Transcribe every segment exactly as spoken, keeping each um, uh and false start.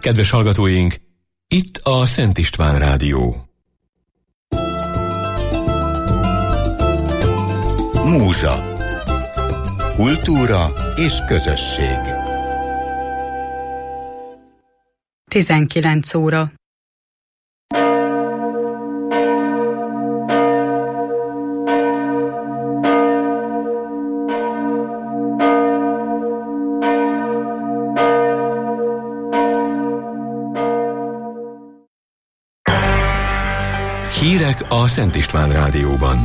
Kedves hallgatóink, itt a Szent István Rádió. Múzsa. Kultúra és közösség. tizenkilenc óra. Hírek a Szent István Rádióban.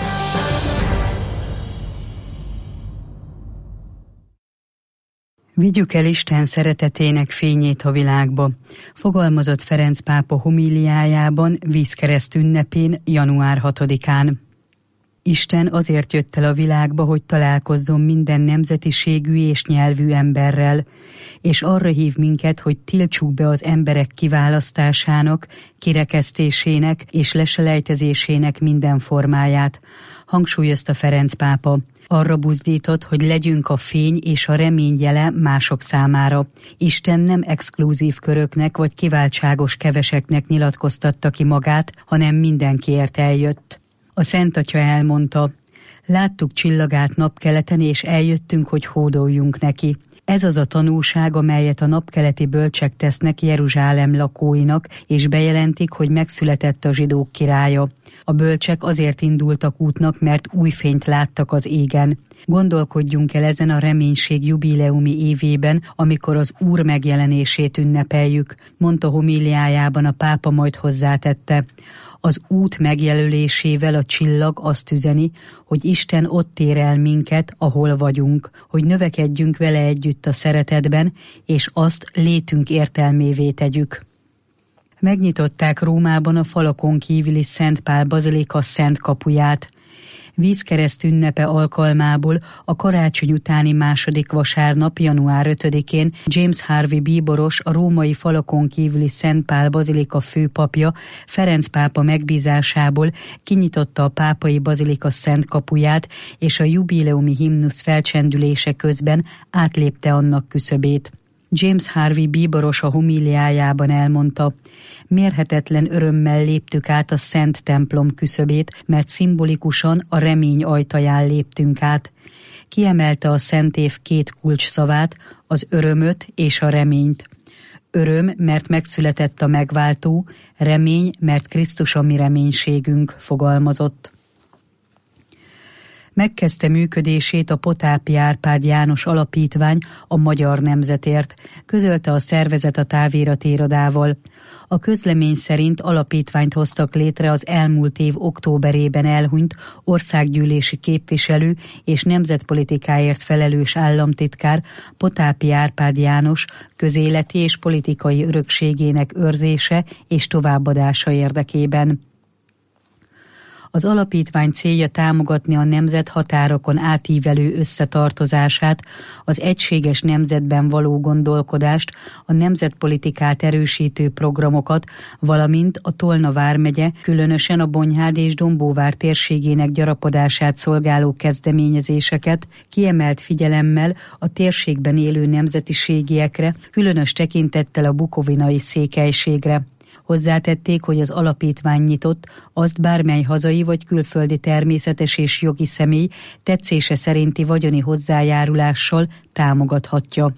Vigyük el Isten szeretetének fényét a világba, fogalmazott Ferenc pápa homíliájában vízkereszt ünnepén január hatodikán. Isten azért jött el a világba, hogy találkozzon minden nemzetiségű és nyelvű emberrel, és arra hív minket, hogy tiltsuk be az emberek kiválasztásának, kirekesztésének és leselejtezésének minden formáját, hangsúlyozta Ferenc pápa. Arra buzdított, hogy legyünk a fény és a remény jele mások számára. Isten nem exkluzív köröknek vagy kiváltságos keveseknek nyilatkoztatta ki magát, hanem mindenkiért eljött. A Szent Atya elmondta: láttuk csillagát napkeleten, és eljöttünk, hogy hódoljunk neki. Ez az a tanúság, amelyet a napkeleti bölcsek tesznek Jeruzsálem lakóinak, és bejelentik, hogy megszületett a zsidók királya. A bölcsek azért indultak útnak, mert új fényt láttak az égen. Gondolkodjunk el ezen a reménység jubileumi évében, amikor az Úr megjelenését ünnepeljük, mondta homíliájában a pápa, majd hozzátette: az út megjelölésével a csillag azt üzeni, hogy Isten ott ér el minket, ahol vagyunk, hogy növekedjünk vele együtt a szeretetben, és azt létünk értelmévé tegyük. Megnyitották Rómában a falakon kívüli Szent Pál bazilika szent kapuját. Vízkereszt ünnepe alkalmából a karácsony utáni második vasárnap, január ötödikén James Harvey bíboros, a római falakon kívüli Szent Pál bazilika főpapja Ferenc pápa megbízásából kinyitotta a pápai bazilika szent kapuját, és a jubileumi himnusz felcsendülése közben átlépte annak küszöbét. James Harvey bíboros a homíliájában elmondta: mérhetetlen örömmel léptük át a Szent templom küszöbét, mert szimbolikusan a remény ajtaján léptünk át. Kiemelte a Szent év két kulcs szavát, az örömöt és a reményt. Öröm, mert megszületett a megváltó, remény, mert Krisztus a mi reménységünk, fogalmazott. Megkezdte működését a Potápi Árpád János Alapítvány a magyar nemzetért, közölte a szervezet a táviratirodával. A közlemény szerint alapítványt hoztak létre az elmúlt év októberében elhunyt országgyűlési képviselő és nemzetpolitikáért felelős államtitkár Potápi Árpád János közéleti és politikai örökségének őrzése és továbbadása érdekében. Az alapítvány célja támogatni a nemzet határokon átívelő összetartozását, az egységes nemzetben való gondolkodást, a nemzetpolitikát erősítő programokat, valamint a Tolna vármegye, különösen a Bonyhád és Dombóvár térségének gyarapodását szolgáló kezdeményezéseket, kiemelt figyelemmel a térségben élő nemzetiségiekre, különös tekintettel a bukovinai székelységre. Hozzátették, hogy az alapítvány nyitott, azt bármely hazai vagy külföldi természetes és jogi személy tetszése szerinti vagyoni hozzájárulással támogathatja.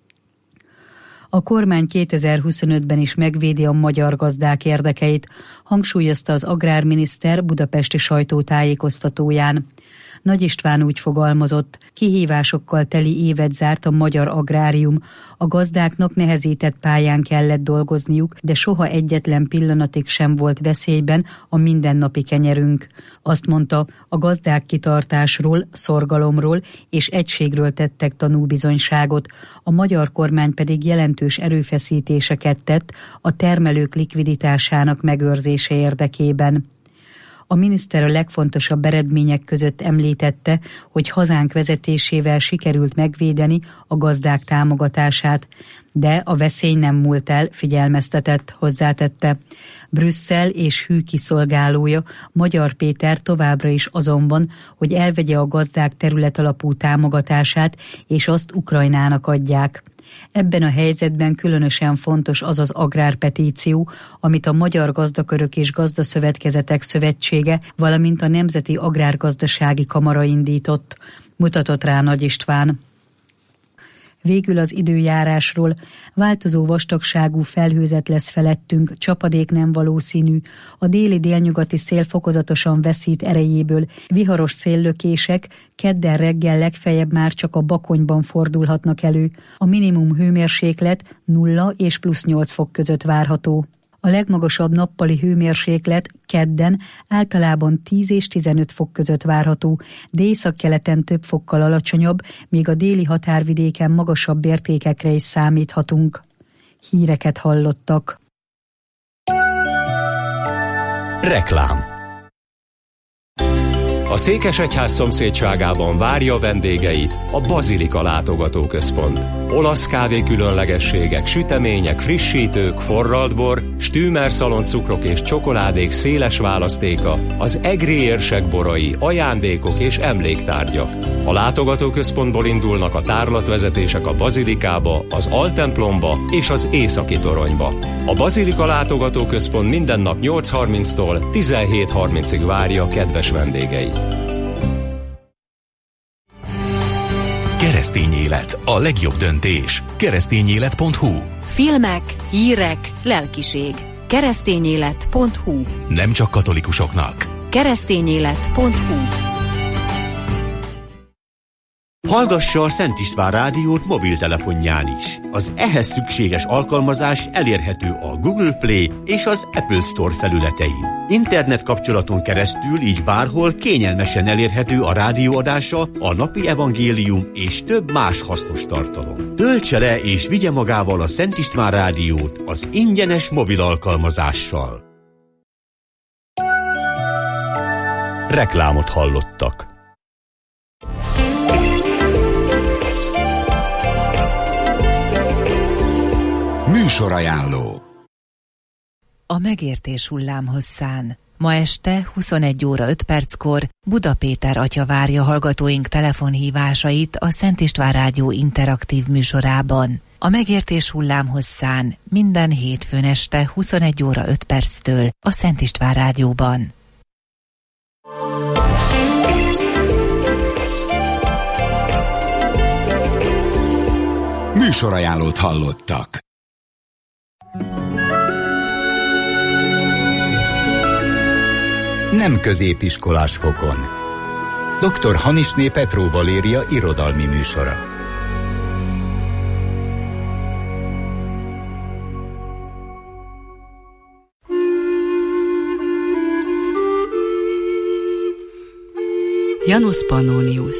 A kormány kétezer-huszonötben is megvédi a magyar gazdák érdekeit, hangsúlyozta az agrárminiszter budapesti sajtótájékoztatóján. Nagy István úgy fogalmazott: kihívásokkal teli évet zárt a magyar agrárium. A gazdáknak nehezített pályán kellett dolgozniuk, de soha egyetlen pillanatig sem volt veszélyben a mindennapi kenyerünk. Azt mondta, a gazdák kitartásról, szorgalomról és egységről tettek tanúbizonyságot, a magyar kormány pedig jelentős erőfeszítéseket tett a termelők likviditásának megőrzése érdekében. A miniszter a legfontosabb eredmények között említette, hogy hazánk vezetésével sikerült megvédeni a gazdák támogatását, de a veszély nem múlt el, figyelmeztetett, hozzátette. Brüsszel és hű kiszolgálója, Magyar Péter továbbra is azon van, hogy elvegye a gazdák területalapú támogatását, és azt Ukrajnának adják. Ebben a helyzetben különösen fontos az az agrárpetíció, amit a Magyar Gazdakörök és Gazdaszövetkezetek Szövetsége, valamint a Nemzeti Agrárgazdasági Kamara indított, mutatott rá Nagy István. Végül az időjárásról: változó vastagságú felhőzet lesz felettünk, csapadék nem valószínű, a déli délnyugati szél fokozatosan veszít erejéből, viharos széllökések kedden reggel legfeljebb már csak a Bakonyban fordulhatnak elő, a minimum hőmérséklet nulla és plusz nyolc fok között várható. A legmagasabb nappali hőmérséklet kedden általában tíz és tizenöt fok között várható, de északkeleten több fokkal alacsonyabb, míg a déli határvidéken magasabb értékekre is számíthatunk. Híreket hallottak. Reklám. A Székesegyház szomszédságában várja vendégeit a Bazilika látogatóközpont. Olasz kávé különlegességek, sütemények, frissítők, forralt bor, stümer szaloncukrok és csokoládék széles választéka, az egri érsek borai, ajándékok és emléktárgyak. A látogatóközpontból indulnak a tárlatvezetések a Bazilikába, az Altemplomba és az Északi Toronyba. A Bazilika látogatóközpont minden nap nyolc harminctól tizenhét harmincig várja kedves vendégeit. Keresztény élet, a legjobb döntés. keresztényélet pont hu. Filmek, hírek, lelkiség. keresztényélet pont hu. Nem csak katolikusoknak. keresztényélet pont hu. Hallgassa a Szent István rádiót mobiltelefonján is. Az ehhez szükséges alkalmazás elérhető a Google Play és az Apple Store felületein. Internet kapcsolaton keresztül így bárhol kényelmesen elérhető a rádióadása, a napi evangélium és több más hasznos tartalom. Töltse le és vigye magával a Szent István rádiót az ingyenes mobil alkalmazással. Reklámot hallottak. Műsorajánló. A megértés hullámhosszán. Ma este huszonegy óra öt perckor Buda Péter atya várja hallgatóink telefonhívásait a Szent István Rádió interaktív műsorában. A megértés hullámhosszán minden hétfőn este huszonegy óra öt perctől a Szent István Rádióban. Műsorajánlót hallottak. Nem középiskolás fokon. doktor Hanisné Petró Valéria irodalmi műsora. Janus Pannonius.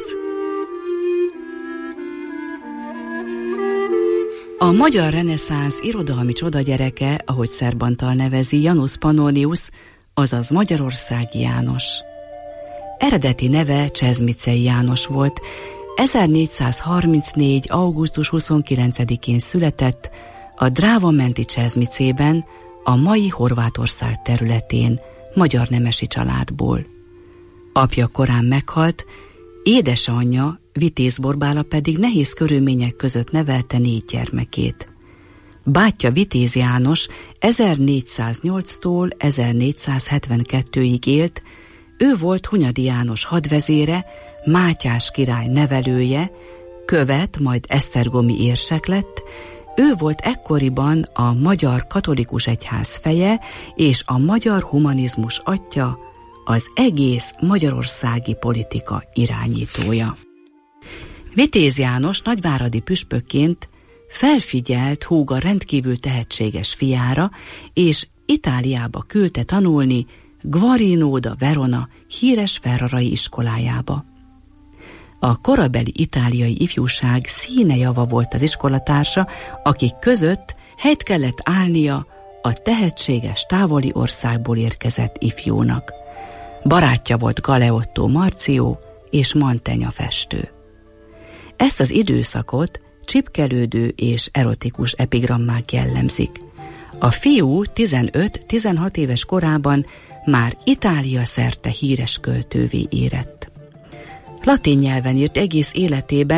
A magyar reneszánsz irodalmi csodagyereke, ahogy Szerbantal nevezi, Janus Pannonius, azaz Magyarországi János. Eredeti neve Csezmicei János volt, ezernégyszázharmincnégy. augusztus huszonkilencedikén született a Dráva-menti Csezmicében, a mai Horvátország területén, magyar nemesi családból. Apja korán meghalt, édesanyja, Vitéz Borbála pedig nehéz körülmények között nevelte négy gyermekét. Bátyja Vitéz János ezernégyszáznyolctól ezernégyszázhetvenkettőig élt, ő volt Hunyadi János hadvezére, Mátyás király nevelője, követ, majd esztergomi érsek lett, ő volt ekkoriban a magyar katolikus egyház feje és a magyar humanizmus atya, az egész magyarországi politika irányítója. Vitéz János nagyváradi püspökként felfigyelt húga rendkívül tehetséges fiára, és Itáliába küldte tanulni Guarino da Verona híres ferrarai iskolájába. A korabeli itáliai ifjúság színe java volt az iskolatársa, akik között helyt kellett állnia a tehetséges távoli országból érkezett ifjúnak. Barátja volt Galeotto Marcio és Mantegna festő. Ezt az időszakot csipkelődő és erotikus epigrammák jellemzik. A fiú tizenöt-tizenhat éves korában már Itália szerte híres költővé érett. Latin nyelven írt egész életében,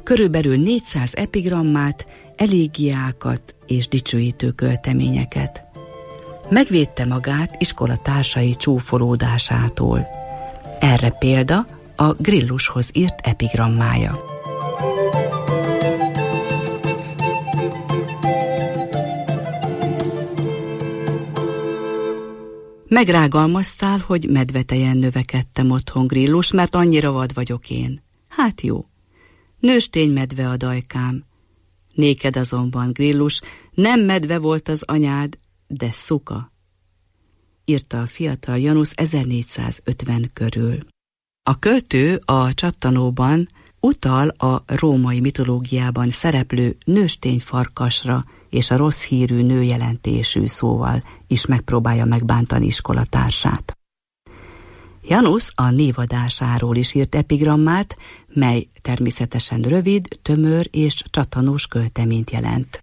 körülbelül négyszáz epigrammát, elégiákat és dicsőítő költeményeket. Megvédte magát iskolatársai csúfolódásától. Erre példa a Grillushoz írt epigrammája. Megrágalmaztál, hogy medvetejen növekedtem otthon, Grillus, mert annyira vad vagyok én. Hát jó. Nőstény medve a dajkám. Néked azonban, Grillus, nem medve volt az anyád, de szuka. Írta a fiatal Janusz ezernégyszázötven körül. A költő a csattanóban utal a római mitológiában szereplő nőstény farkasra és a rossz hírű nőjelentésű szóval is megpróbálja megbántani iskolatársát. Janusz a névadásáról is írt epigrammát, mely természetesen rövid, tömör és csattanós költeményt jelent.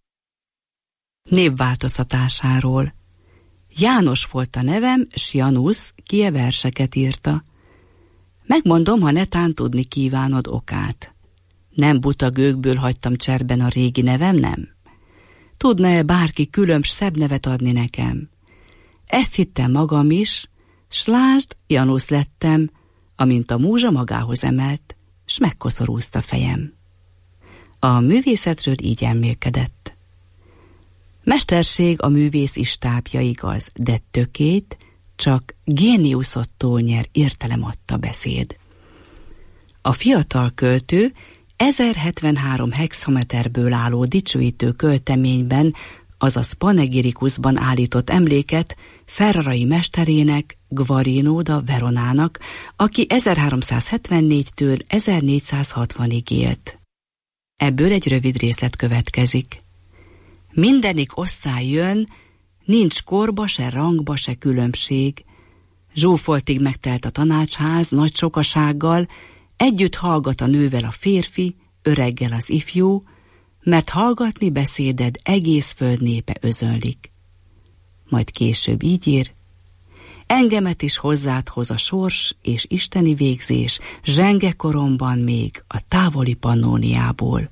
Névváltoztatásáról. János volt a nevem, s Janusz kie verseket írta. Megmondom, ha netán tudni kívánod okát. Nem buta gőkből hagytam cserben a régi nevem, nem? Tudna-e bárki különb szebb nevet adni nekem? Ezt hittem magam is, s lásd, Janusz lettem, amint a múzsa magához emelt, s megkoszorúzta fejem. A művészetről így elmélkedett. Mesterség a művész istápja, igaz, de tökét csak géniuszottól nyer, értelem adta beszéd. A fiatal költő ezerhetvenhárom hexameterből álló dicsőítő költeményben, azaz panegirikusban állított emléket ferrarai mesterének, Guarino da Veronának, aki ezerháromszázhetvennégytől ezernégyszázhatvanig élt. Ebből egy rövid részlet következik. Mindenik osztály jön, nincs korba, se rangba, se különbség. Zsúfoltig megtelt a tanácsház nagy sokasággal, együtt hallgat a nővel a férfi, öreggel az ifjú, mert hallgatni beszéded egész föld népe özönlik. Majd később így ír, engemet is hozzád hoz a sors és isteni végzés, zsenge koromban még a távoli Pannóniából.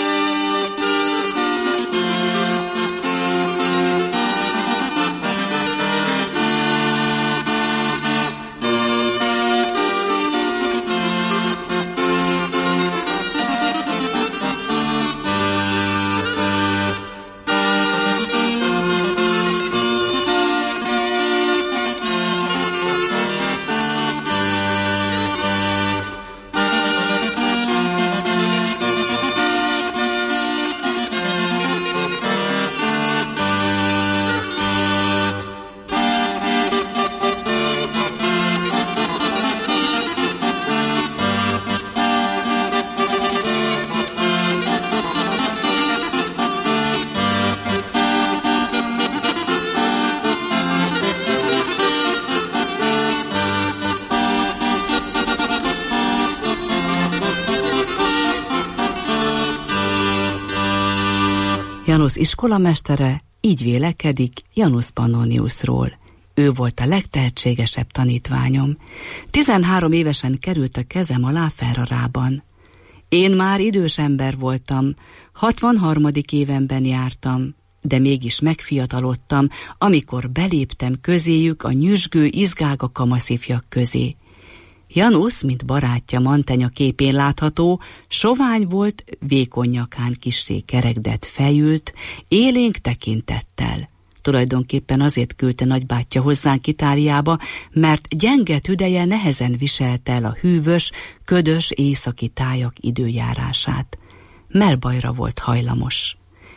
Janusz iskolamestere így vélekedik Janus Pannoniusról. Ő volt a legtehetségesebb tanítványom. Tizenhárom évesen került a kezem alá Ferrarában. Én már idős ember voltam, hatvanharmadik évenben jártam, de mégis megfiatalodtam, amikor beléptem közéjük a nyüzsgő, izgága kamaszifjak közé. Janusz, mint barátja Mantenya képén látható, sovány volt, vékony nyakán kissé kerekdett fejült, élénk tekintettel. Tulajdonképpen azért küldte nagybátyja hozzánk Itáliába, mert gyenge tüdeje nehezen viselte el a hűvös, ködös északi tájak időjárását. Mellbajra volt hajlamos.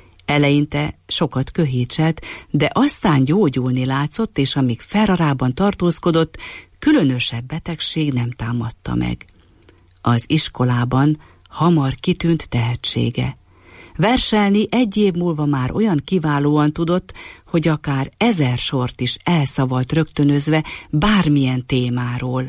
Eleinte sokat köhécselt, de aztán gyógyulni látszott, és amíg Ferrarában tartózkodott, különösebb betegség nem támadta meg. Az iskolában hamar kitűnt tehetsége. Verselni egy év múlva már olyan kiválóan tudott, hogy akár ezer sort is elszavalt rögtönözve bármilyen témáról.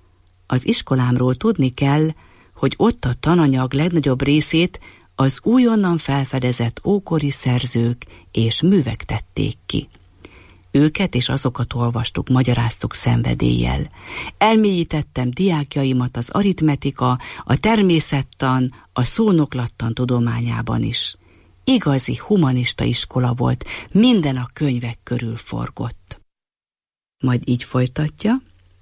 Az iskolámról tudni kell, hogy ott a tananyag legnagyobb részét az újonnan felfedezett ókori szerzők és művek tették ki. Őket és azokat olvastuk, magyaráztuk szenvedéllyel. Elmélyítettem diákjaimat az aritmetika, a természettan, a szónoklattan tudományában is. Igazi humanista iskola volt, minden a könyvek körül forgott. Majd így folytatja.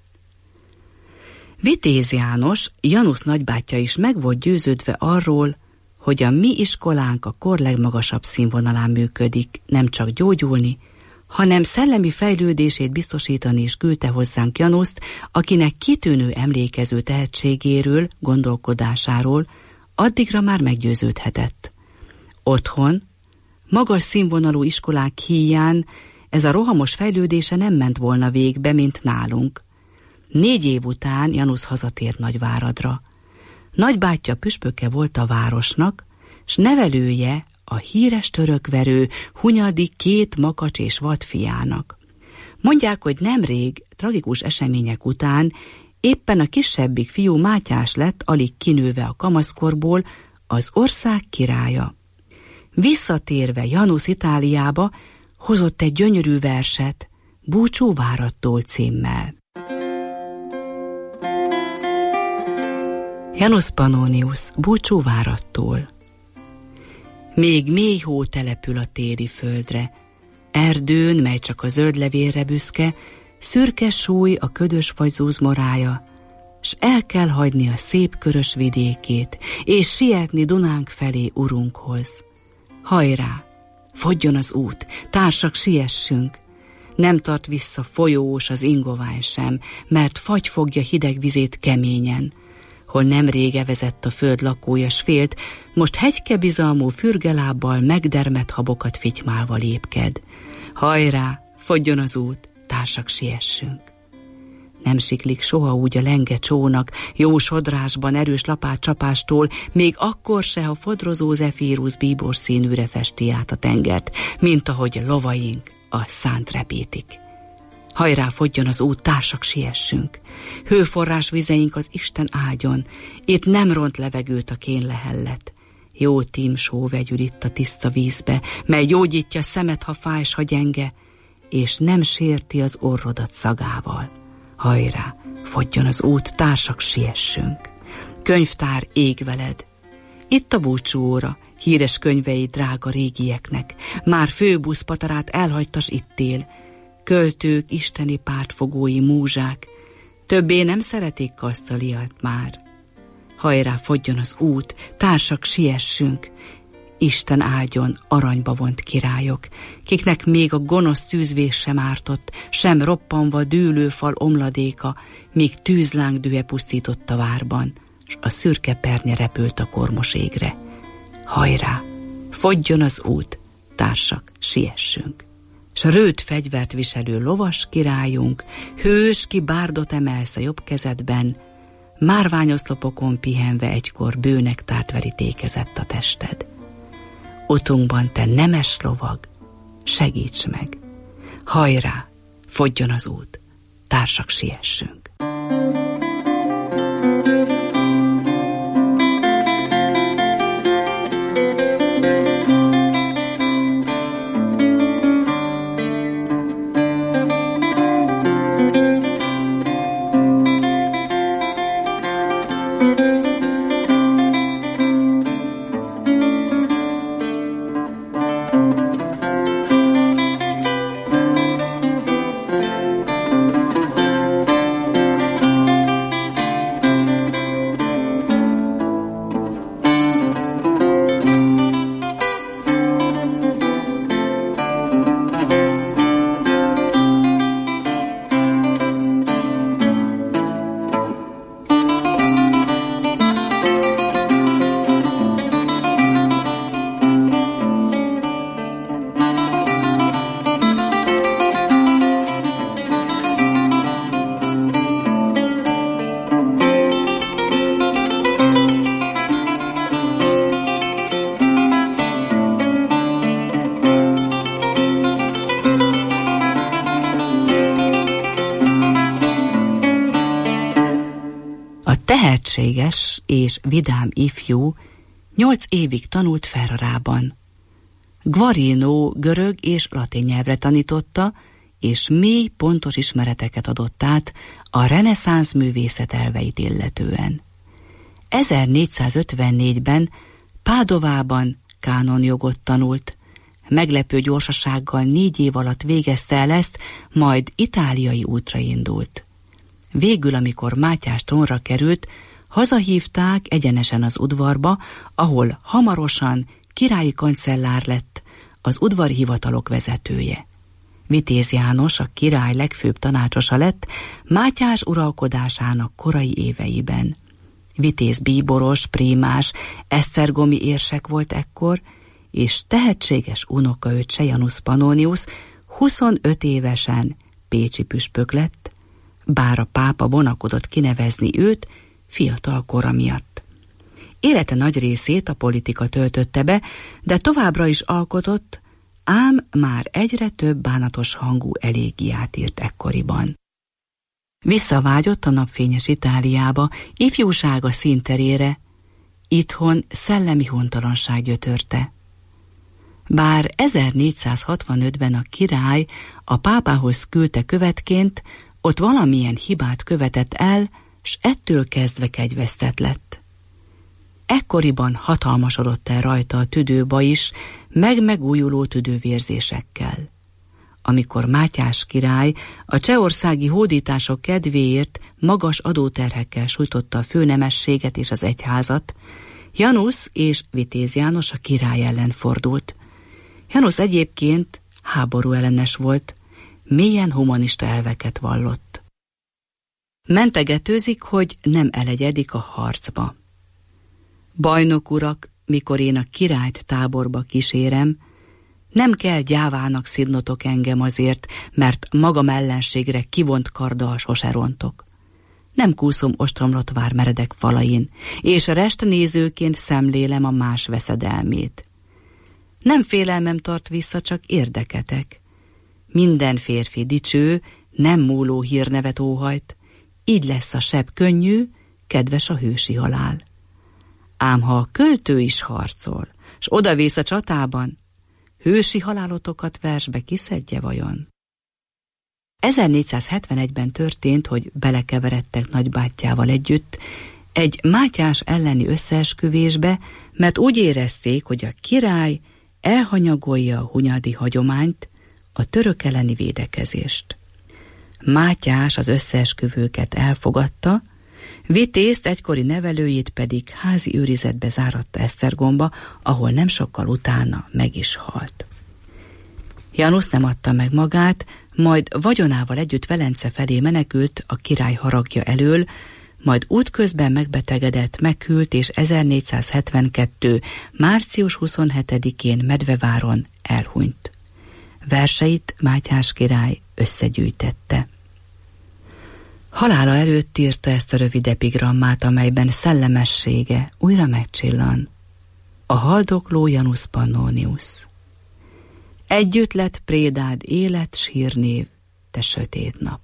Vitéz János, Janusz nagybátyja is meg volt győződve arról, hogy a mi iskolánk a kor legmagasabb színvonalán működik, nem csak gyógyulni, hanem szellemi fejlődését biztosítani is küldte hozzánk Januszt, akinek kitűnő emlékező tehetségéről, gondolkodásáról addigra már meggyőződhetett. Otthon, magas színvonalú iskolák híján ez a rohamos fejlődése nem ment volna végbe, mint nálunk. Négy év után Janusz hazatért Nagyváradra. Nagybátyja püspöke volt a városnak, s nevelője a híres törökverő Hunyadi két makacs és vad fiának. Mondják, hogy nemrég, tragikus események után éppen a kisebbik fiú Mátyás lett, alig kinőve a kamaszkorból, az ország királya. Visszatérve Janusz Itáliába hozott egy gyönyörű verset, Búcsúváradtól címmel. Janus Pannonius, Búcsúváradtól. Még mély hó települ a téli földre, erdőn, mely csak a zöld levélre büszke, szürke súly a ködös vagy zúzmorája, s el kell hagyni a szép körös vidékét, és sietni Dunánk felé urunkhoz. Hajrá, fogjon az út, társak, siessünk! Nem tart vissza folyós az ingovány sem, mert fagy fogja hideg vizét keményen. Hol nemrég evezett a föld lakója, s félt, most hegyke bizalmú fürgelábbal megdermet habokat fitymálva lépked. Hajrá, fogjon az út, társak, siessünk! Nem siklik soha úgy a lenge csónak, jó sodrásban, erős lapátcsapástól, még akkor se, ha fodrozó zefírusz bíbor színűre festi át a tengert, mint ahogy lovaink a szánt repítik. Hajrá, fogjon az út, társak, siessünk! Hőforrás vizeink az Isten ágyon, itt nem ront levegőt a kénlehellet. Jó tímsó vegyül itt a tiszta vízbe, mely gyógyítja szemet, ha fáj, s ha gyenge, és nem sérti az orrodat szagával. Hajrá, fogjon az út, társak, siessünk! Könyvtár ég veled! Itt a búcsúóra, híres könyvei drága régieknek, már főbusz patarát elhagytas itt él, költők, isteni pártfogói múzsák, többé nem szeretik kasztaliat már. Hajrá, fogjon az út, társak, siessünk! Isten áldjon aranyba vont királyok, kiknek még a gonosz tűzvés sem ártott, sem roppanva dűlő fal omladéka, míg tűzláng dühe pusztított a várban, s a szürke pernye repült a kormos égre. Hajrá, fogjon az út, társak, siessünk! S a rőt fegyvert viselő lovas királyunk, hős, ki bárdot emelsz a jobb kezedben, márványoszlopokon pihenve egykor bőnektárt verítékezett a tested. Utunkban te nemes lovag, segíts meg! Hajrá, fogjon az út, társak, siessünk! Tehetséges és vidám ifjú nyolc évig tanult Ferrarában. Guarino görög és latin nyelvre tanította, és mély, pontos ismereteket adott át a reneszánsz művészet elveit illetően. ezernégyszázötvennégyben Pádovában kánonjogot tanult, meglepő gyorsasággal négy év alatt végezte el ezt, majd itáliai útra indult. Végül, amikor Mátyás trónra került, hazahívták egyenesen az udvarba, ahol hamarosan királyi kancellár lett, az udvari hivatalok vezetője. Vitéz János a király legfőbb tanácsosa lett Mátyás uralkodásának korai éveiben. Vitéz bíboros, prímás, esztergomi érsek volt ekkor, és tehetséges unokaöccse Janus Pannonius huszonöt évesen pécsi püspök lett, bár a pápa vonakodott kinevezni őt fiatal kora miatt. Élete nagy részét a politika töltötte be, de továbbra is alkotott, ám már egyre több bánatos hangú elégiát írt ekkoriban. Visszavágyott a napfényes Itáliába, ifjúsága színterére, itthon szellemi hontalanság gyötörte. Bár ezernégyszázhatvanötben a király a pápához küldte követként, ott valamilyen hibát követett el, s ettől kezdve kegyvesztett lett. Ekkoriban hatalmasodott el rajta a tüdőba is, meg megújuló tüdővérzésekkel. Amikor Mátyás király a csehországi hódítások kedvéért magas adóterhekkel sújtotta a főnemességet és az egyházat, Janus és Vitéz János a király ellen fordult. Janus egyébként háború ellenes volt, mélyen humanista elveket vallott. Mentegetőzik, hogy nem elegyedik a harcba. Bajnok urak, mikor én a királyt táborba kísérem, nem kell gyávának szidnotok engem azért, mert magam ellenségre kivont karddal sose rontok. Nem kúszom ostromlott vár meredek falain, és restnézőként szemlélem a más veszedelmét. Nem félelmem tart vissza, csak érdeketek. Minden férfi dicső, nem múló hírnevet óhajt, így lesz a seb könnyű, kedves a hősi halál. Ám ha a költő is harcol, s odavész a csatában, hősi halálotokat versbe kiszedje vajon? ezernégyszázhetvenegyben történt, hogy belekeveredtek nagybátyjával együtt egy Mátyás elleni összeesküvésbe, mert úgy érezték, hogy a király elhanyagolja a hunyadi hagyományt, a török elleni védekezést. Mátyás az összeesküvőket elfogadta, Vitézt egykori nevelőjét pedig házi őrizetbe záratta Esztergomba, ahol nem sokkal utána meg is halt. Janus nem adta meg magát, majd vagyonával együtt Velence felé menekült a király haragja elől, majd útközben megbetegedett, meghűlt, és ezernégyszázhetvenkettő. március huszonhetedikén Medveváron elhunyt. Verseit Mátyás király összegyűjtette. Halála előtt írta ezt a rövid epigrammát, amelyben szellemessége újra megcsillan. A haldokló Janus Pannonius. Együtt lett prédád élet, sírnév, te sötét nap.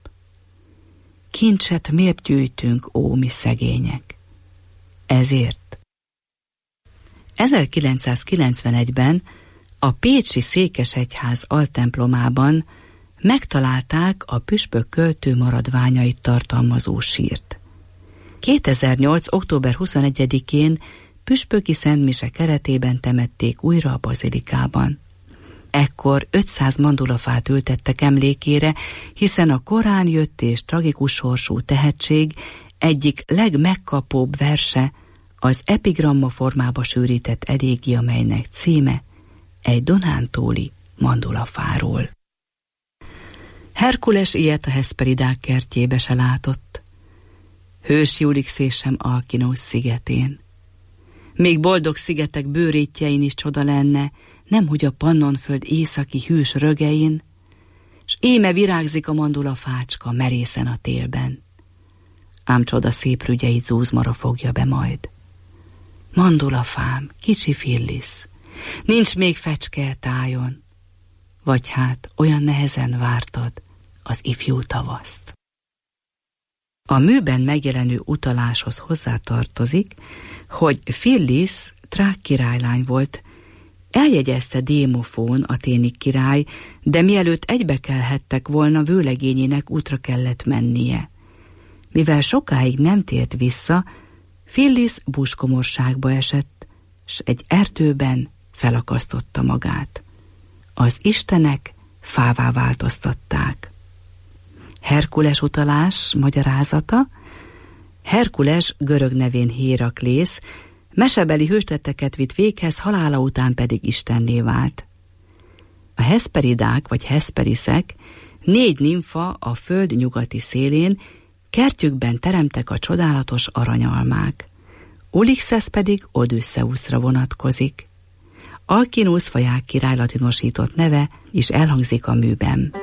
Kincset miért gyűjtünk, ó, mi szegények? Ezért. ezerkilencszázkilencvenegyben a pécsi székesegyház altemplomában megtalálták a püspök költő maradványait tartalmazó sírt. kétezer-nyolc. október huszonegyedikén püspöki szentmise keretében temették újra a bazilikában. Ekkor ötszáz mandulafát ültettek emlékére, hiszen a korán jött és tragikus sorsú tehetség egyik legmegkapóbb verse az epigramma formába sűrített elégia, melynek címe egy dunántúli mandulafáról. Herkules ilyet a Hesperidák kertjébe se látott. Hősi Ulixés sem Alkinosz szigetén. Még boldog szigetek bőrétjein is csoda lenne, nemhogy a Pannonföld északi hűs rögein, s íme virágzik a mandulafácska merészen a télben. Ám csoda szép rügyeit zúzmara fogja be majd. Mandulafám, kicsi Phyllis, nincs még fecske tájon, vagy hát olyan nehezen vártad az ifjú tavaszt. A műben megjelenő utaláshoz hozzátartozik, hogy Phyllis trák királylány volt, Eljegyezte Démofón, athéni király, de mielőtt egybekelhettek volna, vőlegényének útra kellett mennie. Mivel sokáig nem tért vissza, Phillis búskomorságba esett, s egy erdőben felakasztotta magát. Az istenek fává változtatták. Herkules utalás magyarázata. Herkules görög nevén Héraklész, mesebeli hőstetteket vitt véghez, halála után pedig istenné vált. A hesperidák vagy hesperiszek, négy nimfa a föld nyugati szélén, kertjükben teremtek a csodálatos aranyalmák. Ulisszesz pedig Odüsszeuszra vonatkozik. Alkinosz faják király latinosított neve is elhangzik a műben.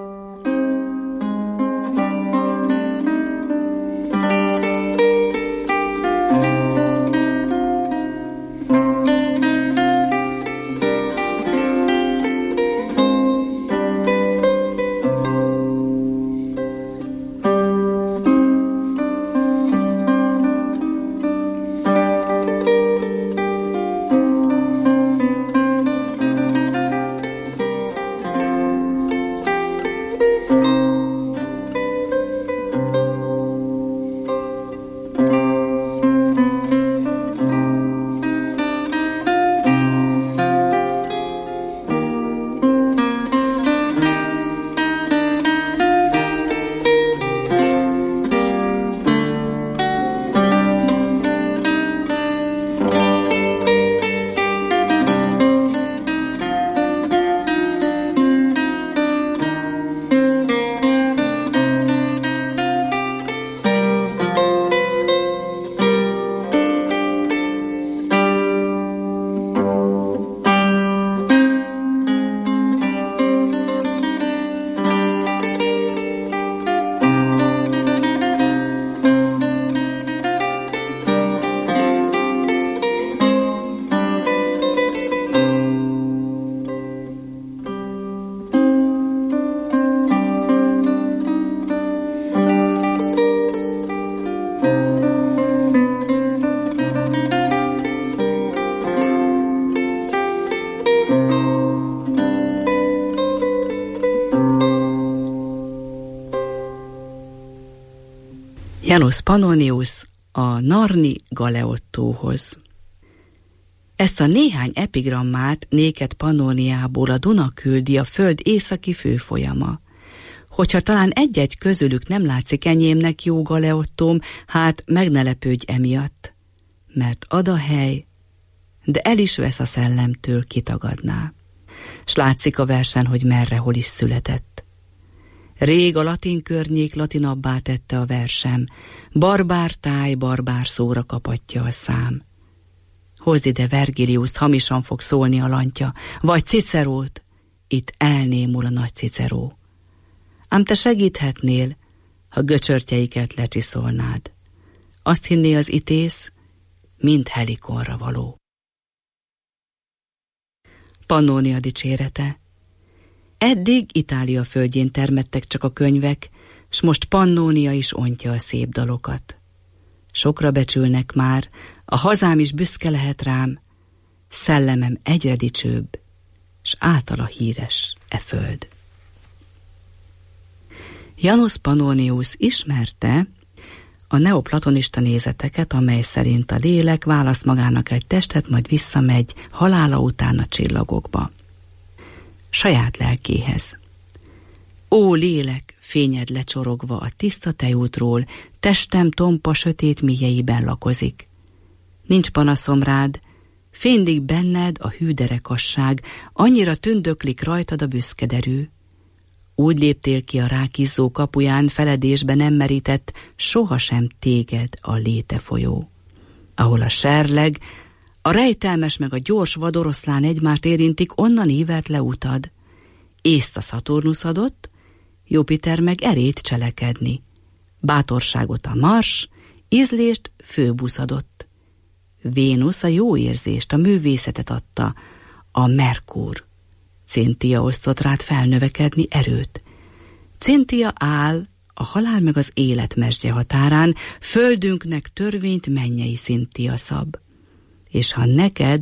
Janus Pannonius a Narni Galeottóhoz. Ezt a néhány epigrammát néked Pannoniából a Duna küldi, a föld északi főfolyama. Hogyha talán egy-egy közülük nem látszik enyémnek, jó Galeottóm, hát meg ne lepődj emiatt, mert ad a hely, de el is vesz a szellemtől, kitagadná. S látszik a versen, hogy merre, hol is született. Rég a latin környék latinabbá tette a versem, barbár táj, barbár szóra kapatja a szám. Hozd ide Vergiliuszt, hamisan fog szólni a lantja, vagy Cicerót, itt elnémul a nagy Ciceró. Ám te segíthetnél, ha göcsörtjeiket lecsiszolnád. Azt hinné az itész, mind Helikonra való. Pannónia dicsérete. Eddig Itália földjén termettek csak a könyvek, s most Pannónia is ontja a szép dalokat. Sokra becsülnek már, a hazám is büszke lehet rám, szellemem egyre dicsőbb, s általa híres e föld. Janus Pannonius ismerte a neoplatonista nézeteket, amely szerint a lélek választ magának egy testet, majd visszamegy halála után a csillagokba. Saját lelkéhez. Ó lélek, fényed lecsorogva a tiszta tejútról, testem tompa sötét mélyeiben lakozik. Nincs panaszom rád, fénylik benned a hű derekasság, annyira tündöklik rajtad a büszkederű. Úgy léptél ki a rákizzó kapuján, feledésbe nem merített sohasem téged a léte folyó. Ahol a serleg, a rejtelmes meg a gyors vadoroszlán egymást érintik, onnan ívelt le utad. Észt a Szaturnusz adott, Jupiter meg erét cselekedni. Bátorságot a Mars, ízlést Főbusz adott. Vénusz a jó érzést, a művészetet adta, a Merkur. Cintia osztott rád felnövekedni erőt. Cintia áll a halál meg az élet mesdje határán, földünknek törvényt mennyei Cintia szab. És ha neked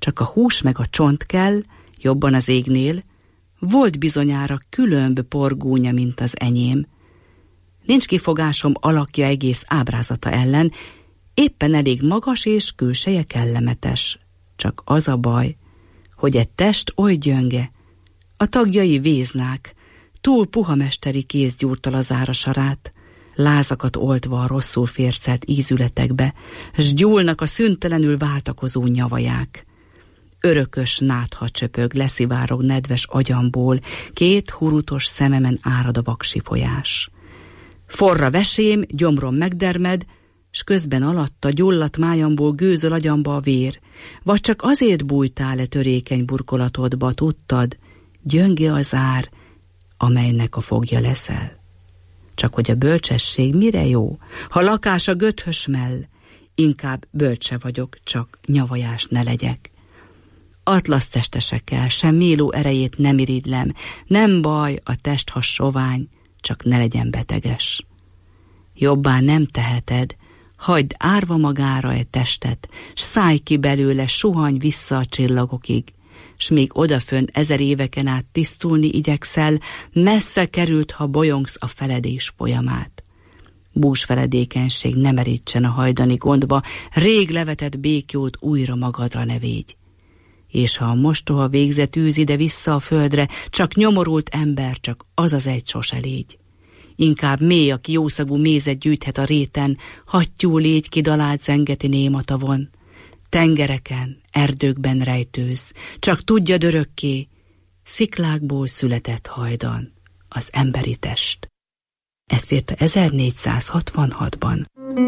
csak a hús meg a csont kell, jobban az égnél, volt bizonyára különb porgúnya, mint az enyém. Nincs kifogásom alakja egész ábrázata ellen, éppen elég magas és külseje kellemetes. Csak az a baj, hogy egy test oly gyönge, a tagjai véznák, túl puha mesteri kéz gyúrta lazára sarát, lázakat oltva a rosszul fércelt ízületekbe, s gyúlnak a szüntelenül váltakozó nyavaják. Örökös nátha csöpög, leszivárog nedves agyamból, két hurutos szememen árad a vaksi folyás. Forra vesém, gyomrom megdermed, s közben alatta gyulladt májamból gőzöl agyamba a vér, vagy csak azért bújtál-e törékeny burkolatodba, tudtad, gyönge az ár, amelynek a fogja leszel. Csak hogy a bölcsesség mire jó, ha lakása göthös mell, inkább bölcse vagyok, csak nyavajás ne legyek. Atlasz testesekkel sem méló erejét nem irigylem, nem baj, a test, ha sovány, csak ne legyen beteges. Jobbá nem teheted, hagyd árva magára egy testet, s szállj ki belőle, suhanj vissza a csillagokig, s még odafönn ezer éveken át tisztulni igyekszel, messze került, ha bolyongsz a feledés folyamát. Búsfeledékenység ne merítsen a hajdani gondba, rég levetett békjót újra magadra ne védj. És ha a mostoha végzet űz ide vissza a földre, csak nyomorult ember, csak az az egy sose légy. Inkább mély, aki jószagú mézet gyűjthet a réten, hattyú légy, ki dalált zengeti néma tavon. Tengereken, erdőkben rejtőz, csak tudjad örökké, sziklákból született hajdan az emberi test. Ezt írta ezernégyszázhatvanhatban.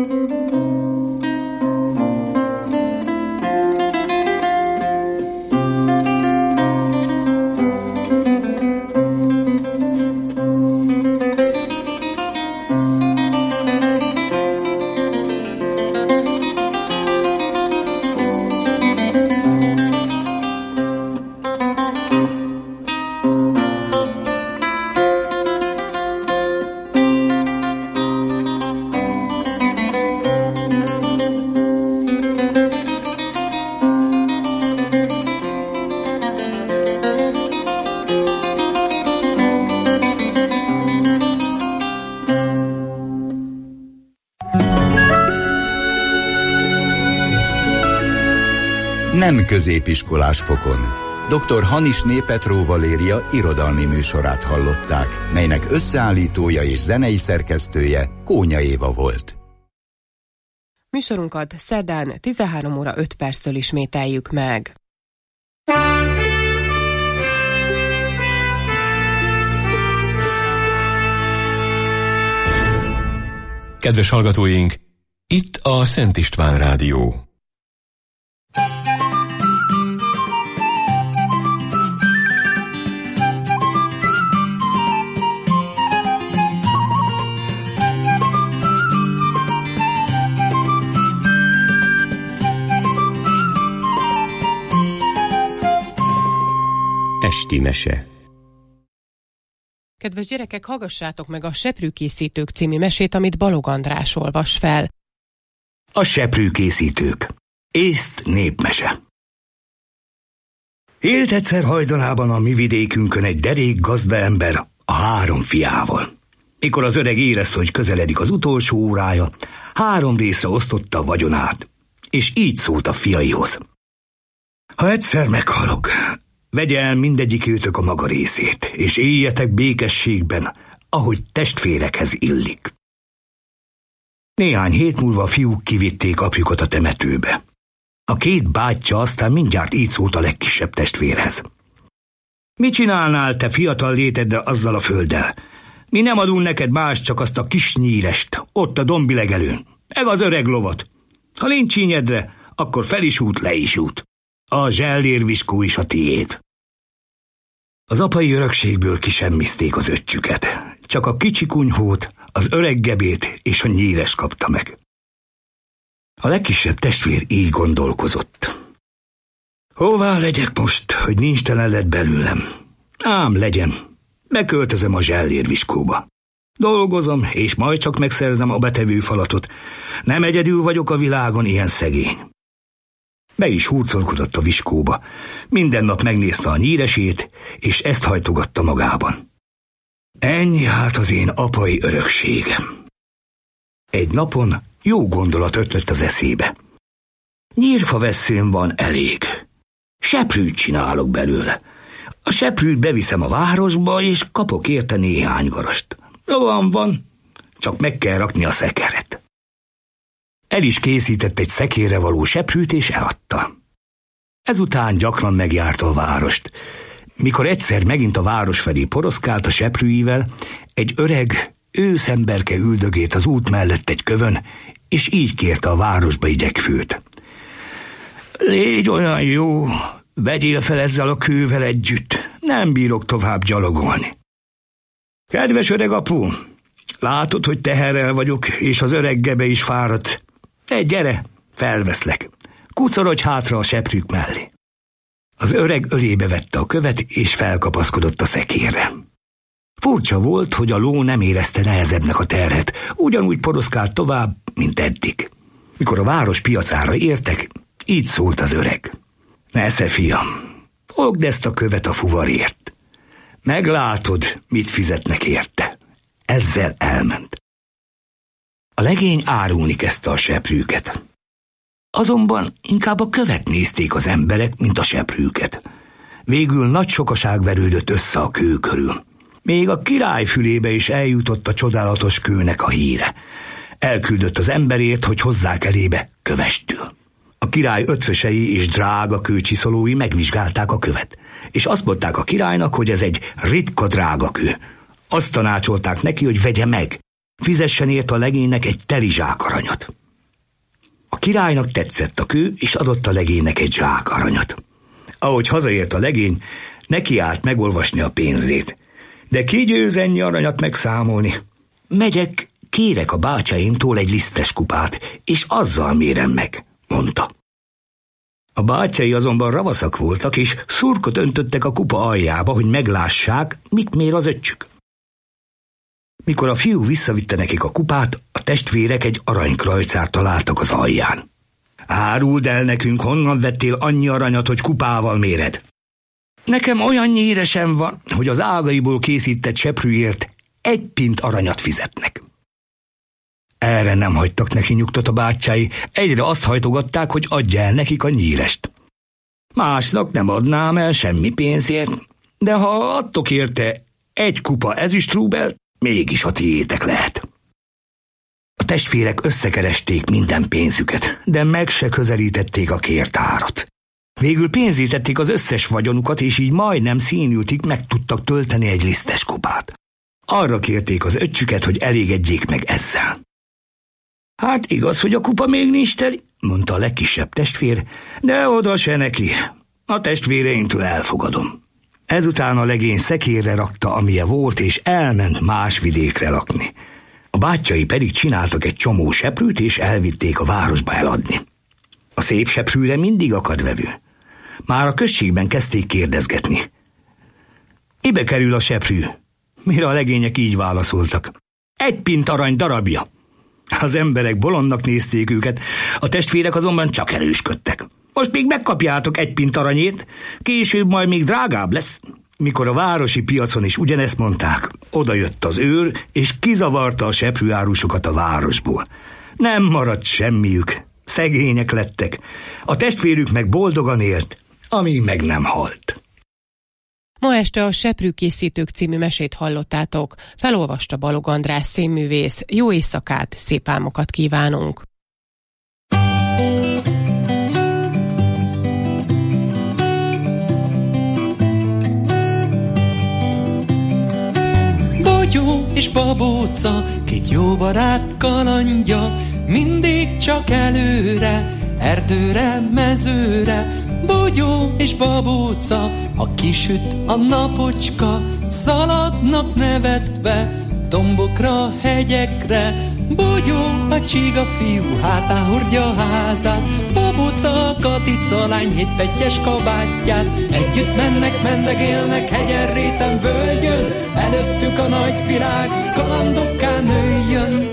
Nem középiskolás fokon. doktor Hanisné Petró Valéria irodalmi műsorát hallották, melynek összeállítója és zenei szerkesztője Kónya Éva volt. Műsorunkat szerdán tizenhárom óra öt perctől ismételjük meg. Kedves hallgatóink, itt a Szent István Rádió. Esti mese. Kedves gyerekek, hallgassátok meg a Seprűkészítők című mesét, amit Balog András olvas fel. A Seprűkészítők. Észt népmese. Élt egyszer hajdanában a mi vidékünkön egy derék gazdaember a három fiával. Mikor az öreg érezte, hogy közeledik az utolsó órája, három részre osztotta a vagyonát, és így szólt a fiaihoz. Ha egyszer meghalok, vegye el mindegyik őtök a maga részét, és éljetek békességben, ahogy testvérekhez illik. Néhány hét múlva a fiúk kivitték apjukat a temetőbe. A két bátyja aztán mindjárt így szólt a legkisebb testvérhez. Mit csinálnál te fiatal létedre azzal a földdel? Mi nem adunk neked más, csak azt a kis nyírest, ott a dombilegelőn, meg az öreg lovat. Ha nincs csínyedre, akkor fel is út, le is út. A zsellérviskó is a tiéd. Az apai örökségből kisemmizték az öccsüket, csak a kicsi kunyhót, az öreg gebét és a nyíres kapta meg. A legkisebb testvér így gondolkozott. Hová legyek most, hogy nincs telen lett belőlem? Ám legyen, beköltözöm a zsellérviskóba. Dolgozom, és majd csak megszerzem a betevő falatot. Nem egyedül vagyok a világon ilyen szegény. Be is hurcolkodott a viskóba. Minden nap megnézte a nyíresét, és ezt hajtogatta magában. Ennyi hát az én apai örökségem. Egy napon jó gondolat ötlött az eszébe. Nyírfavesszőm van elég. Seprűt csinálok belőle. A seprűt beviszem a városba, és kapok érte néhány garast. Van, van, csak meg kell rakni a szekeret. El is készített egy szekérre való seprűt, és eladta. Ezután gyakran megjárta a várost. Mikor egyszer megint a város felé poroszkált a seprűivel, egy öreg őszemberke üldögélt az út mellett egy kövön, és így kérte a városba igyekfőt. Légy olyan jó, vegyél fel ezzel a kővel együtt, nem bírok tovább gyalogolni. Kedves öreg apu, látod, hogy teherrel vagyok, és az öreg gebe is fáradt. Te gyere, felveszlek. Kucorodj hátra a seprűk mellé. Az öreg ölébe vette a követ, és felkapaszkodott a szekérre. Furcsa volt, hogy a ló nem érezte nehezebbnek a terhet, ugyanúgy poroszkált tovább, mint eddig. Mikor a város piacára értek, így szólt az öreg. Nesze, fiam, fogd ezt a követ a fuvarért. Meglátod, mit fizetnek érte. Ezzel elment. A legény árulni kezdte a seprűket. Azonban inkább a követ nézték az emberek, mint a seprűket. Végül nagy sokaság verődött össze a kő körül. Még a király fülébe is eljutott a csodálatos kőnek a híre. Elküldött az emberért, hogy hozzák elébe kövestül. A király ötvösei és drága kőcsiszolói megvizsgálták a követ, és azt mondták a királynak, hogy ez egy ritka drága kő. Azt tanácsolták neki, hogy vegye meg, fizessen ért a legénynek egy teli zsák aranyat. A királynak tetszett a kő, és adott a legénynek egy zsák aranyat. Ahogy hazaért a legény, nekiállt megolvasni a pénzét. De ki győz ennyi aranyat megszámolni? Megyek, kérek a bátyáimtól egy lisztes kupát, és azzal mérem meg, mondta. A bátyái azonban ravaszak voltak, és szurkot öntöttek a kupa aljába, hogy meglássák, mit mér az öccsük. Mikor a fiú visszavitte nekik a kupát, a testvérek egy aranykrajcárt találtak az alján. Áruld el nekünk, honnan vettél annyi aranyat, hogy kupával méred? Nekem olyan nyíresem van, hogy az ágaiból készített seprűért egy pint aranyat fizetnek. Erre nem hagytak neki nyugtot a bátyái, egyre azt hajtogatták, hogy adja el nekik a nyírest. Másnak nem adnám el semmi pénzért, de ha adtok érte egy kupa ezüstrúbelt, mégis a tiétek lehet. A testvérek összekeresték minden pénzüket, de meg se közelítették a kért árat. Végül pénzítették az összes vagyonukat, és így majdnem színültig meg tudtak tölteni egy lisztes kupát. Arra kérték az öccsüket, hogy elégedjék meg ezzel. Hát igaz, hogy a kupa még nincs teli, mondta a legkisebb testvér, de oda se neki. A testvéreimtől elfogadom. Ezután a legény szekérre rakta, amilyen volt, és elment más vidékre lakni. A bátyái pedig csináltak egy csomó seprűt, és elvitték a városba eladni. A szép seprűre mindig akad vevő. Már a községben kezdték kérdezgetni. Mibe kerül a seprű? Mire a legények így válaszoltak. Egy pint arany darabja. Az emberek bolondnak nézték őket, a testvérek azonban csak erősködtek. Most még megkapjátok egy pint aranyét, később majd még drágább lesz. Mikor a városi piacon is ugyanezt mondták, odajött az őr, és kizavarta a seprűárusokat a városból. Nem maradt semmiük, szegények lettek, a testvérük meg boldogan élt, amíg meg nem halt. Ma este a Seprűkészítők című mesét hallottátok. Felolvasta Balog András színművész. Jó éjszakát, szép álmokat kívánunk! Bogyó és babóca, két jó barát kalandja, mindig csak előre, erdőre, mezőre. Bogyó és babóca, ha kisüt a napocska, szaladnak nevetve dombokra, hegyekre. Bogyó a csiga fiú, hátán hordja a házát, babóca a katica lány hétpettyes kabátját. Együtt mennek, mendegélnek hegyen, réten, völgyön, előttük a nagy világ, kalandokká nőjön.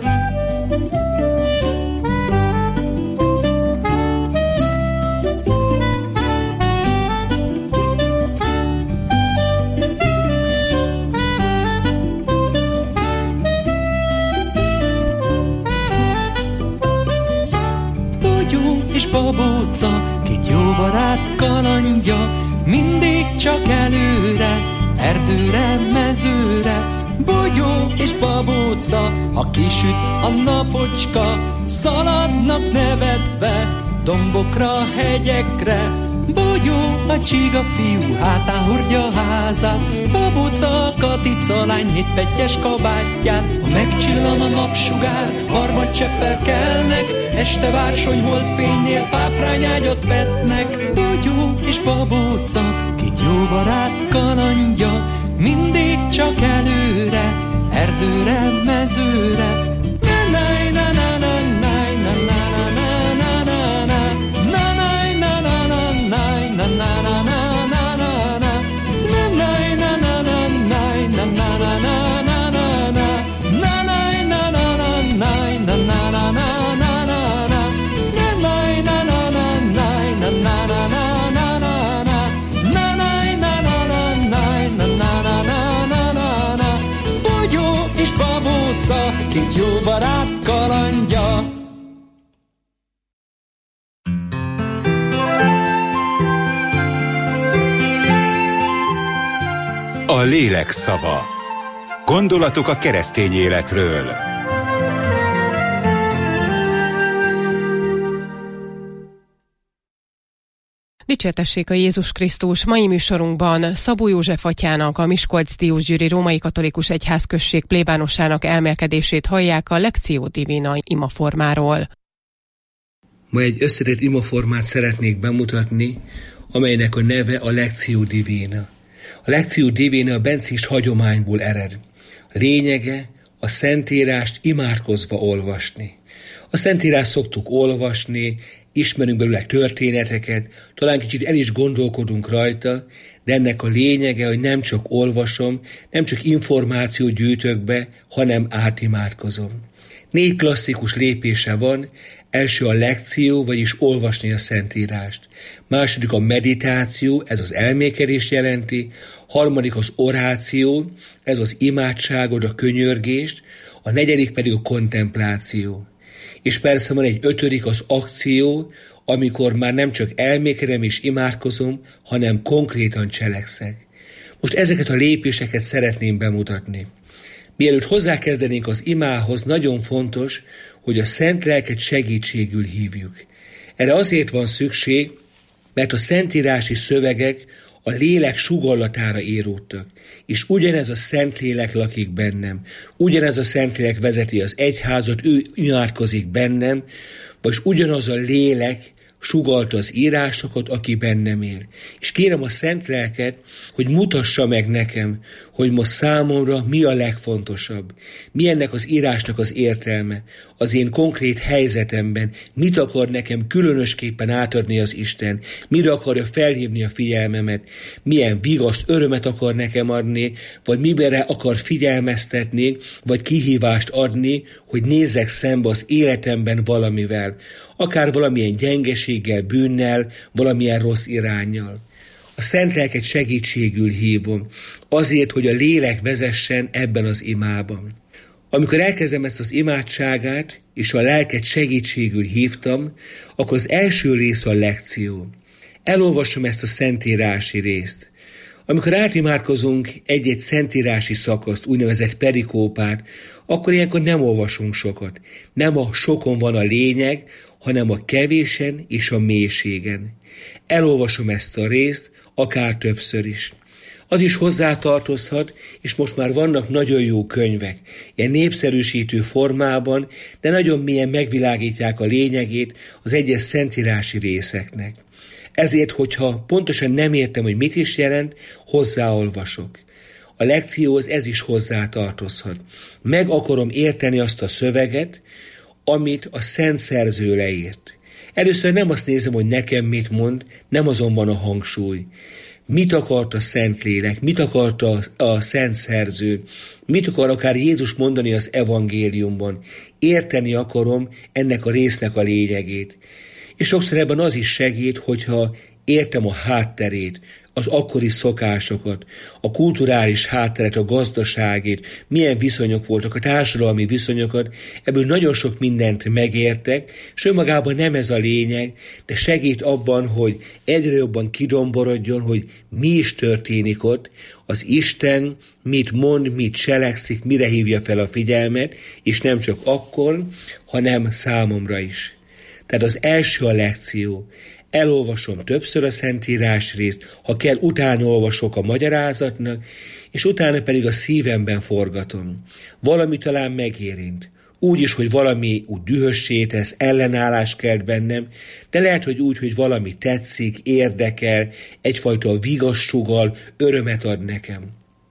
kalandja, mindig csak előre, erdőre, mezőre, bogyó és babóca, ha kisüt a napocska, szaladnak nevetve, dombokra, hegyekre, bogyó a csiga fiú, hátán hordja a házát, babóca a katica lány hétpettyes kabátját. Ha megcsillan a napsugár, harmadcseppel kelnek, este vársony holt fénynél páfrányágyat vetnek. Bogyó és babóca, két jó barát kalandja, mindig csak előre, erdőre, mezőre. Két jó barát kalandja. A lélek szava. Gondolatok a keresztény életről. Dicsértessék a Jézus Krisztus! Mai műsorunkban Szabó József atyának, a Miskolc-Diósgyőri Római Katolikus Egyházközség plébánosának elmélkedését hallják a Lectio Divina imaformáról. Ma egy összetett imaformát szeretnék bemutatni, amelynek a neve a Lectio Divina. A Lectio Divina a bencés hagyományból ered. A lényege a Szentírást imádkozva olvasni. A Szentírást szoktuk olvasni, ismerünk belőle történeteket, talán kicsit el is gondolkodunk rajta, de ennek a lényege, hogy nem csak olvasom, nem csak információt gyűjtök be, hanem átimádkozom. Négy klasszikus lépése van, első a lekció, vagyis olvasni a Szentírást. Második a meditáció, ez az elmékedést jelenti. Harmadik az oráció, ez az imádságot, a könyörgést. A negyedik pedig a kontempláció. És persze van egy ötödik, az akció, amikor már nem csak elmékedem és imádkozom, hanem konkrétan cselekszek. Most ezeket a lépéseket szeretném bemutatni. Mielőtt hozzákezdenénk az imához, nagyon fontos, hogy a Szent Lelket segítségül hívjuk. Erre azért van szükség, mert a szentírási szövegek a lélek sugallatára íródtak, és ugyanez a Szentlélek lakik bennem, ugyanez a Szentlélek vezeti az egyházat, ő imádkozik bennem, vagy ugyanaz a lélek sugallta az írásokat, aki bennem él. És kérem a Szent Lelket, hogy mutassa meg nekem, hogy most számomra mi a legfontosabb. Mi ennek az írásnak az értelme, az én konkrét helyzetemben, mit akar nekem különösképpen átadni az Isten, mire akarja felhívni a figyelmemet, milyen vigaszt, örömet akar nekem adni, vagy mibere akar figyelmeztetni, vagy kihívást adni, hogy nézzek szembe az életemben valamivel, akár valamilyen gyengeséggel, bűnnel, valamilyen rossz iránnyal. A Szent Lelket segítségül hívom, azért, hogy a lélek vezessen ebben az imában. Amikor elkezdem ezt az imádságát, és a lelket segítségül hívtam, akkor az első rész a lekció. Elolvasom ezt a szentírási részt. Amikor átimádkozunk egy-egy szentírási szakaszt, úgynevezett perikópát, akkor ilyenkor nem olvasunk sokat. Nem a sokon van a lényeg, hanem a kevésen és a mélységen. Elolvasom ezt a részt, akár többször is. Az is hozzátartozhat, és most már vannak nagyon jó könyvek, ilyen népszerűsítő formában, de nagyon mélyen megvilágítják a lényegét az egyes szentírási részeknek. Ezért, hogyha pontosan nem értem, hogy mit is jelent, hozzáolvasok. A lekcióhoz ez is hozzátartozhat. Meg akarom érteni azt a szöveget, amit a szent szerző leírt. Először nem azt nézem, hogy nekem mit mond, nem azon van a hangsúly. Mit akart a Szentlélek, mit akart a, a szent szerző, mit akar akár Jézus mondani az evangéliumban. Érteni akarom ennek a résznek a lényegét. És sokszor ebben az is segít, hogyha értem a hátterét, az akkori szokásokat, a kulturális hátteret, a gazdaságét, milyen viszonyok voltak, a társadalmi viszonyokat, ebből nagyon sok mindent megértek, és önmagában nem ez a lényeg, de segít abban, hogy egyre jobban kidomborodjon, hogy mi is történik ott, az Isten mit mond, mit cselekszik, mire hívja fel a figyelmet, és nem csak akkor, hanem számomra is. Tehát az első a lekció. Elolvasom többször a Szentírás részt, ha kell, utána olvasok a magyarázatnak, és utána pedig a szívemben forgatom. Valami talán megérint. Úgy is, hogy valami úgy dühössé tesz, ellenállás kelt bennem, de lehet, hogy úgy, hogy valami tetszik, érdekel, egyfajta vigassugal, örömet ad nekem.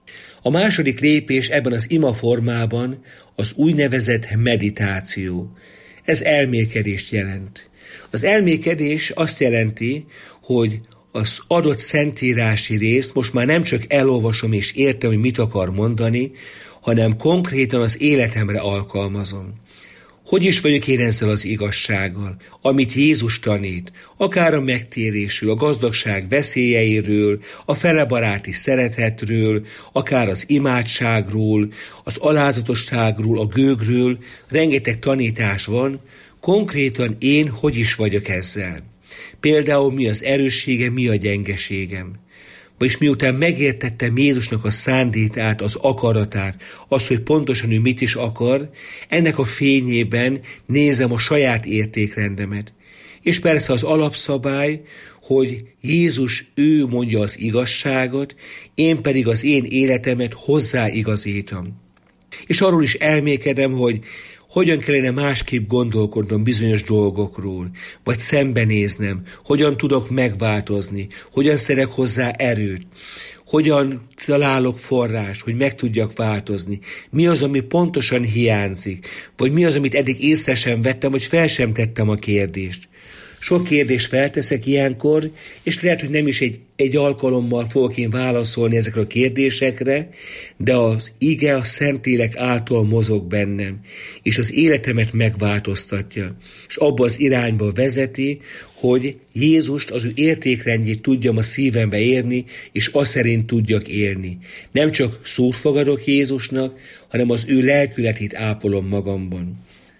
A második lépés ebben az ima formában az úgynevezett meditáció. Ez elmélkedést jelent. Az elmélkedés azt jelenti, hogy az adott szentírási részt most már nem csak elolvasom és értem, hogy mit akar mondani, hanem konkrétan az életemre alkalmazom. Hogy is vagyok én ezzel az igazsággal, amit Jézus tanít, akár a megtérésről, a gazdagság veszélyeiről, a felebaráti szeretetről, akár az imádságról, az alázatosságról, a gőgről, rengeteg tanítás van, konkrétan én hogy is vagyok ezzel. Például mi az erősségem, mi a gyengeségem. Vagyis miután megértettem Jézusnak a szándékát, az akaratát, az, hogy pontosan ő mit is akar, ennek a fényében nézem a saját értékrendemet. És persze az alapszabály, hogy Jézus ő mondja az igazságot, én pedig az én életemet hozzáigazítom. És arról is elmélkedem, hogy hogyan kellene másképp gondolkodnom bizonyos dolgokról, vagy szembenéznem, hogyan tudok megváltozni, hogyan szerek hozzá erőt, hogyan találok forrás, hogy meg tudjak változni, mi az, ami pontosan hiányzik, vagy mi az, amit eddig észre sem vettem, vagy fel sem tettem a kérdést. Sok kérdést felteszek ilyenkor, és lehet, hogy nem is egy, egy alkalommal fogok én válaszolni ezekre a kérdésekre, de az ige a Szentlélek által mozog bennem, és az életemet megváltoztatja, és abba az irányba vezeti, hogy Jézust, az ő értékrendjét tudjam a szívembe érni, és azt szerint tudjak élni. Nem csak szót fogadok Jézusnak, hanem az ő lelkületét ápolom magamban.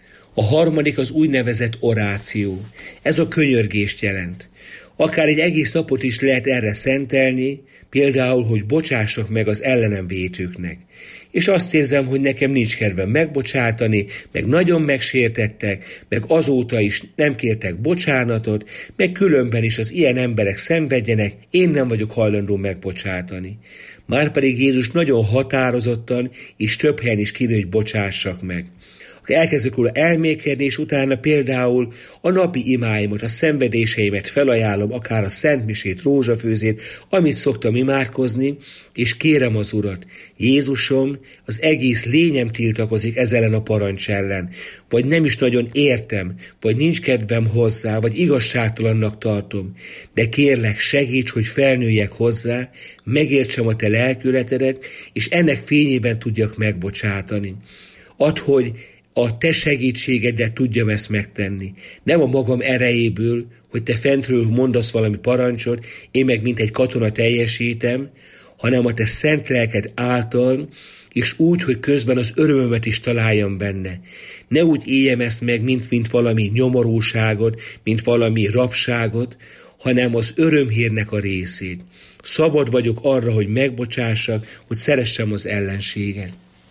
A harmadik az úgynevezett oráció. Ez a könyörgést jelent. Akár egy egész napot is lehet erre szentelni, például, hogy bocsássak meg az ellenem vétőknek. És azt érzem, hogy nekem nincs kedvem megbocsátani, meg nagyon megsértettek, meg azóta is nem kértek bocsánatot, meg különben is az ilyen emberek szenvedjenek, én nem vagyok hajlandó megbocsátani. Márpedig Jézus nagyon határozottan és több helyen is kérő, hogy bocsássak meg. Elkezdek róla elmélkedni, és utána például a napi imáimat, a szenvedéseimet felajánlom, akár a szentmisét, rózsafőzét, amit szoktam imádkozni, és kérem az Urat. Jézusom, az egész lényem tiltakozik ez ellen a parancs ellen, vagy nem is nagyon értem, vagy nincs kedvem hozzá, vagy igazságtalannak tartom, de kérlek, segíts, hogy felnőjek hozzá, megértsem a te lelkületedet, és ennek fényében tudjak megbocsátani. Add, hogy a te segítségeddel tudjam ezt megtenni. Nem a magam erejéből, hogy te fentről mondasz valami parancsot, én meg mint egy katona teljesítem, hanem a te szent lelked által, és úgy, hogy közben az örömömet is találjam benne. Ne úgy éljem ezt meg, mint, mint valami nyomorúságot, mint valami rabságot, hanem az örömhírnek a részét. Szabad vagyok arra, hogy megbocsássak, hogy szeressem az ellenséget.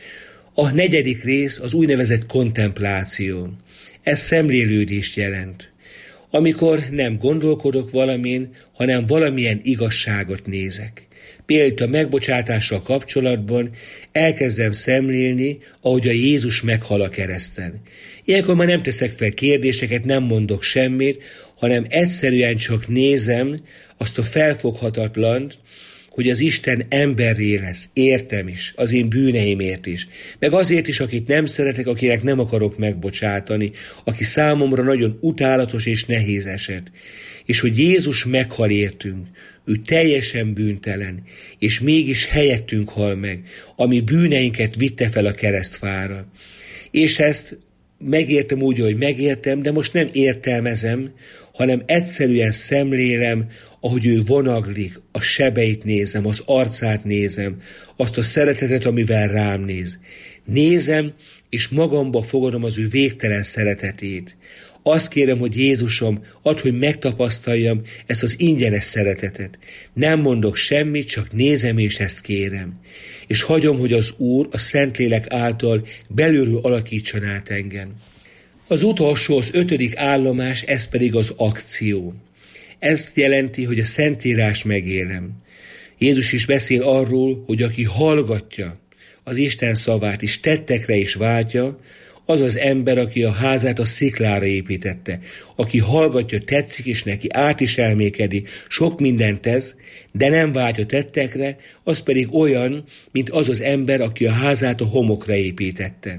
A negyedik rész az úgynevezett kontempláció. Ez szemlélődést jelent. Amikor nem gondolkodok valamin, hanem valamilyen igazságot nézek. Például a megbocsátással kapcsolatban elkezdem szemlélni, ahogy a Jézus meghal a kereszten. Ilyenkor már nem teszek fel kérdéseket, nem mondok semmit, hanem egyszerűen csak nézem azt a felfoghatatlant, hogy az Isten emberré lesz, értem is, az én bűneimért is, meg azért is, akit nem szeretek, akinek nem akarok megbocsátani, aki számomra nagyon utálatos és nehéz eset. És hogy Jézus meghal értünk, ő teljesen bűntelen, és mégis helyettünk hal meg, ami bűneinket vitte fel a keresztfára. És ezt megértem úgy, hogy megértem, de most nem értelmezem, hanem egyszerűen szemlélem ahogy ő vonaglik, a sebeit nézem, az arcát nézem, azt a szeretetet, amivel rám néz. Nézem, és magamba fogadom az ő végtelen szeretetét. Azt kérem, hogy Jézusom, add, hogy megtapasztaljam ezt az ingyenes szeretetet. Nem mondok semmit, csak nézem, és ezt kérem. És hagyom, hogy az Úr a Szentlélek által belülről alakítson át engem. Az utolsó, az ötödik állomás, ez pedig az akció. Ezt jelenti, hogy a Szentírást megélem. Jézus is beszél arról, hogy aki hallgatja az Isten szavát, és tettekre is váltja, az az ember, aki a házát a sziklára építette. Aki hallgatja, tetszik, és neki át is elmékedik, sok mindent tesz, de nem váltja tettekre, az pedig olyan, mint az az ember, aki a házát a homokra építette.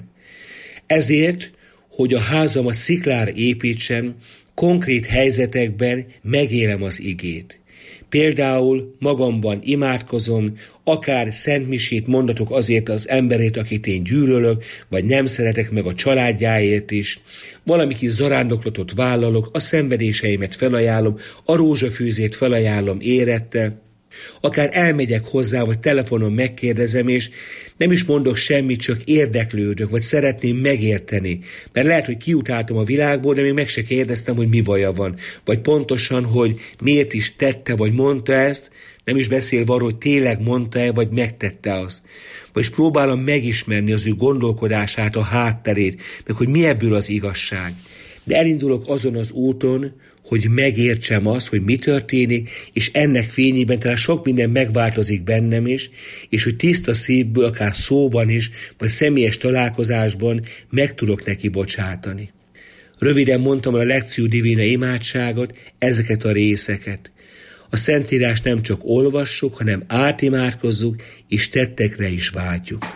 Ezért, hogy a házamat sziklára építsem, konkrét helyzetekben megélem az igét. Például magamban imádkozom, akár szentmisét mondatok azért az emberét, akit én gyűlölök, vagy nem szeretek, meg a családjáért is. Valami kis zarándoklatot vállalok, a szenvedéseimet felajánlom, a rózsafűzét felajánlom érette. Akár elmegyek hozzá, vagy telefonon megkérdezem, és nem is mondok semmit, csak érdeklődök, vagy szeretném megérteni. Mert lehet, hogy kiutáltam a világból, de még meg se kérdeztem, hogy mi baja van. Vagy pontosan, hogy miért is tette, vagy mondta ezt, nem is beszélve arról, hogy tényleg mondta-e, vagy megtette azt. Vagyis próbálom megismerni az ő gondolkodását, a hátterét, meg hogy mi ebből az igazság. De elindulok azon az úton, hogy megértsem azt, hogy mi történik, és ennek fényében talán sok minden megváltozik bennem is, és hogy tiszta szívből, akár szóban is, vagy személyes találkozásban meg tudok neki bocsátani. Röviden mondtam a Lectio Divina imádságot, ezeket a részeket. A Szentírást nem csak olvassuk, hanem átimádkozzuk, és tettekre is váltjuk.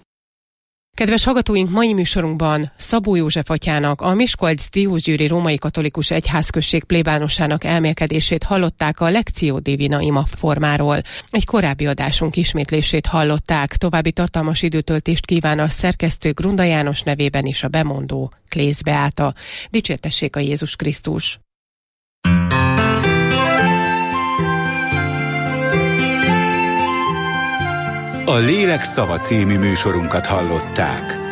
Kedves hallgatóink, mai műsorunkban Szabó József atyának, a Miskolc-Diósgyőri Római Katolikus Egyházközség plébánosának elmélkedését hallották a Lectio Divina ima formáról. Egy korábbi adásunk ismétlését hallották, további tartalmas időtöltést kíván a szerkesztő Grunda János nevében is a bemondó Klész Beáta. Dicsértessék a Jézus Krisztus! A Lélek szava című műsorunkat hallották.